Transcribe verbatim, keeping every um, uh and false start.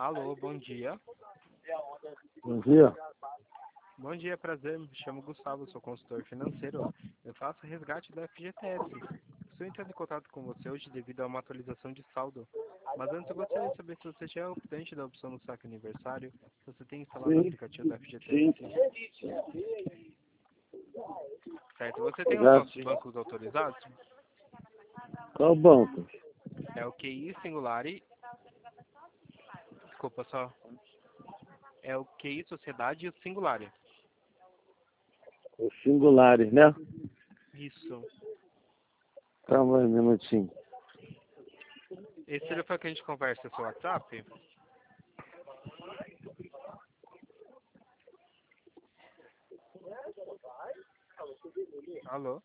Alô, bom dia. Bom dia. Bom dia, prazer. Me chamo Gustavo, sou consultor financeiro. Eu faço resgate da F G T S. Estou entrando em contato com você hoje devido a uma atualização de saldo. Mas antes eu gostaria de saber se você já é optante da opção do saque aniversário, se você tem instalado o Sim, aplicativo da sim. F G T S. Certo, você tem os Já nossos sim. bancos autorizados? Qual banco? É o Q I Singulari. Desculpa só. É o Q I Sociedade e o Singulari. Os singulares, né? Isso. Calma aí um minutinho. Esse telefone que a gente conversa é seu WhatsApp? Alô?